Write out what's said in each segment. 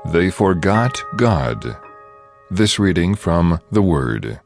They forgot God. This reading from the Word.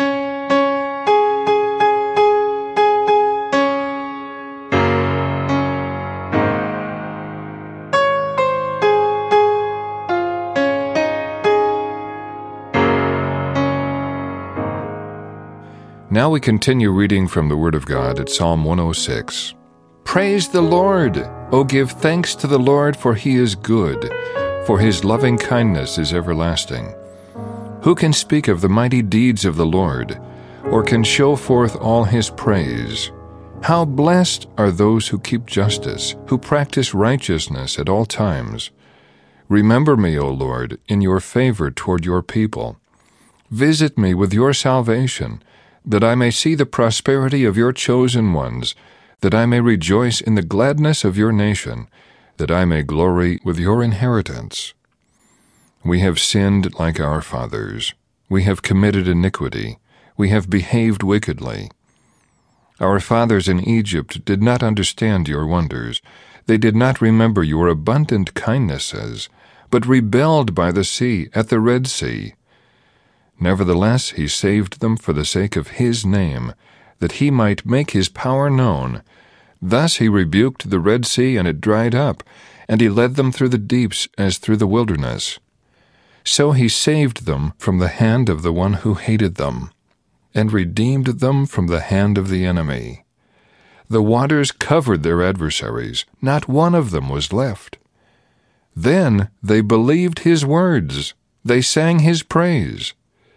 Now we continue reading from the Word of God at Psalm 106. Praise the Lord! O give thanks to the Lord, for He is good, for His loving kindness is everlasting. Who can speak of the mighty deeds of the Lord, or can show forth all His praise? How blessed are those who keep justice, who practice righteousness at all times. Remember me, O Lord, in your favor toward your people. Visit me with your salvation, that I may see the prosperity of your chosen ones, that I may rejoice in the gladness of your nation, that I may glory with your inheritance. We have sinned like our fathers. We have committed iniquity. We have behaved wickedly. Our fathers in Egypt did not understand your wonders. They did not remember your abundant kindnesses, but rebelled by the sea, at the Red Sea. Nevertheless, He saved them for the sake of His name, that He might make His power known. Thus He rebuked the Red Sea, and it dried up, and He led them through the deeps as through the wilderness. So He saved them from the hand of the one who hated them, and redeemed them from the hand of the enemy. The waters covered their adversaries, not one of them was left. Then they believed His words, they sang His praise.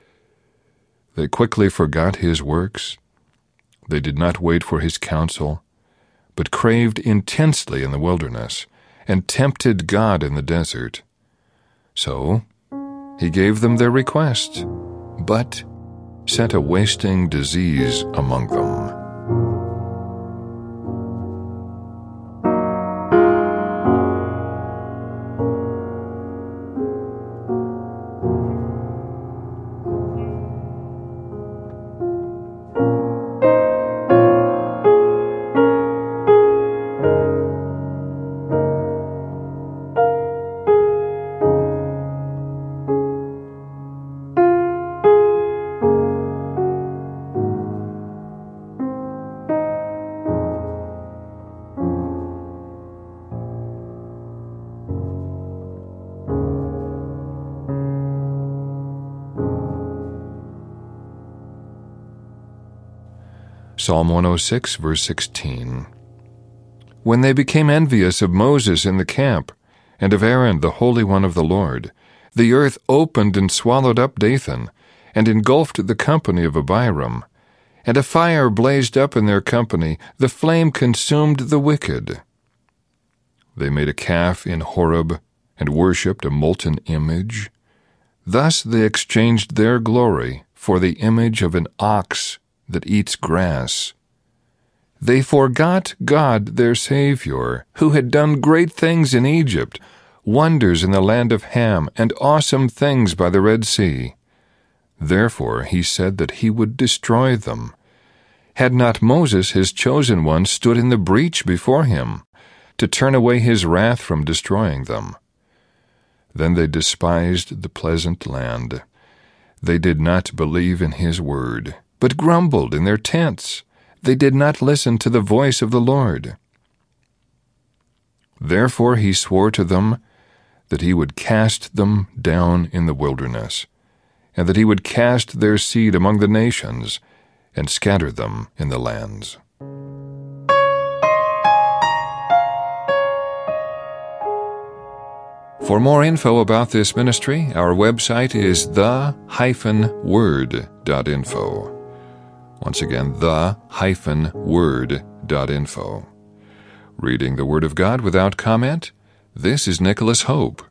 They quickly forgot His works. They did not wait for His counsel, but craved intensely in the wilderness, and tempted God in the desert. So He gave them their request, but sent a wasting disease among them. Psalm 106, verse 16. When they became envious of Moses in the camp, and of Aaron, the Holy One of the Lord, the earth opened and swallowed up Dathan, and engulfed the company of Abiram. And a fire blazed up in their company, the flame consumed the wicked. They made a calf in Horeb, and worshipped a molten image. Thus they exchanged their glory for the image of an ox that eats grass. They forgot God their Savior, who had done great things in Egypt, wonders in the land of Ham, and awesome things by the Red Sea. Therefore He said that He would destroy them. Had not Moses, His chosen one, stood in the breach before Him, to turn away His wrath from destroying them? Then they despised the pleasant land. They did not believe in His word, but grumbled in their tents. They did not listen to the voice of the Lord. Therefore He swore to them that He would cast them down in the wilderness, and that He would cast their seed among the nations, and scatter them in the lands. For more info about this ministry, our website is the-word.info. Once again, the-word.info. Reading the Word of God without comment, this is Nicholas Hope.